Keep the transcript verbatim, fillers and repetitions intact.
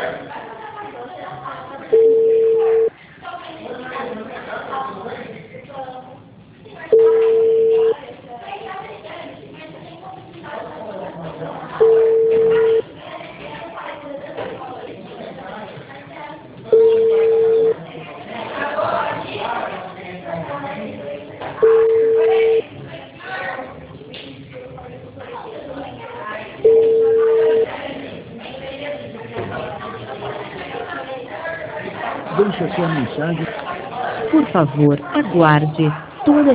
Deixe a sua mensagem. Por favor, aguarde. Toda